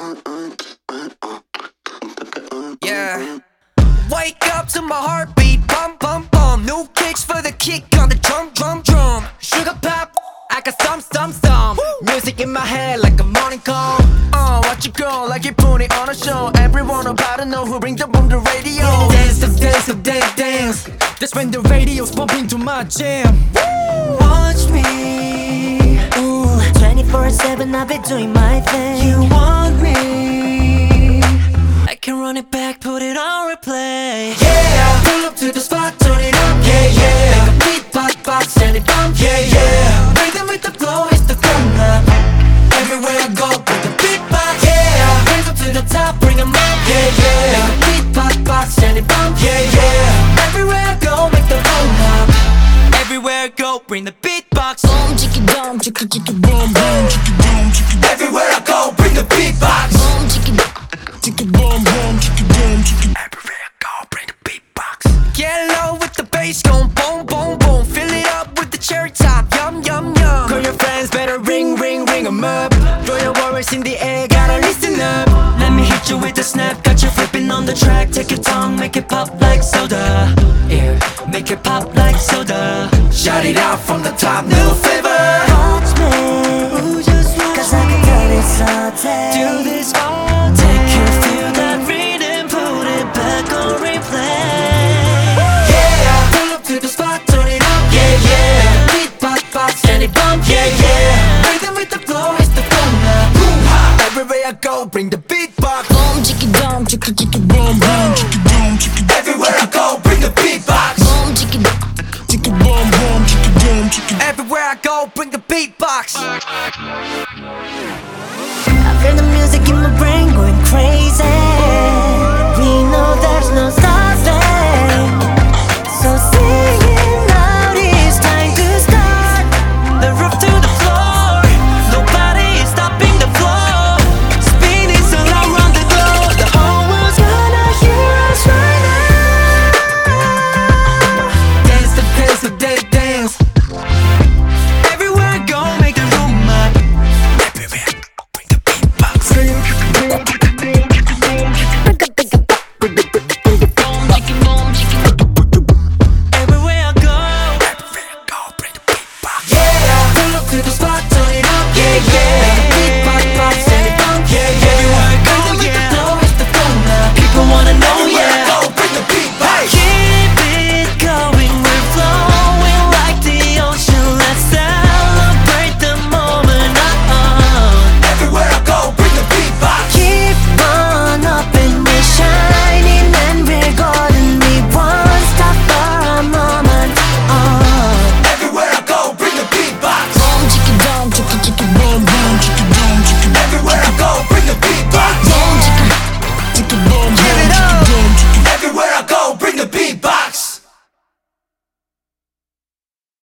Yeah. Wake up to my heartbeat, bum bum bum. New kicks for the kick on the drum drum drum. Sugar pop, I got some. Music in my head like a morning call. Watch it go like you put it on a show. Everyone about to know who brings the boom the radio. Dance. That's when the radio's bumping to my jam. Watch me, ooh, 24/7 I've been doing my thing. You want me, I can run it back, put it on replay. Yeah, pull up to the spot, turn it up. Yeah. Make a beat, box, and it bump. Yeah. Rhythm with the flow, it's the ground up. Everywhere I go, put the beat box. Yeah, raise up to the top, bring 'em up. Yeah. Make a beat, box, and it bump. Yeah. Everywhere I go, make the roll up. Everywhere I go, bring the beatbox. Boom, chicka boom, chicka boom, boom, chicka boom, chicka. Everywhere I go, bring the beatbox. Boom, chicka boom, boom, chicka boom, chicka. Everywhere I go, bring the beatbox. Get low with the bass, going boom, boom, boom. Fill it up with the cherry top, yum, yum, yum. Call your friends, better ring 'em up. Throw your worries in the air, gotta listen up. Let me hit you with the snap, got you flipping on the track. Take your tongue, make it pop like soda. Yeah, make it pop like soda. Shout it out from the top, new flavor. Watch me, ooh, just watch 'cause I can do this all day. Do this all day. Take you feel that rhythm, put it back on replay. Yeah, pull up to the spot, turn it up. Yeah. Beat, box, and it bump. Yeah. Rhythm with the flow, it's the boom up. Everywhere I go, bring the beatbox. Boom, chicka boom, chicka boom, boom, chicka boom, chicka. Everywhere I go, bring the beatbox. Boom, chicka boom, boom, chicka boom, chicka. Everywhere I go, bring the beatbox. I feel the music in my brain going crazy.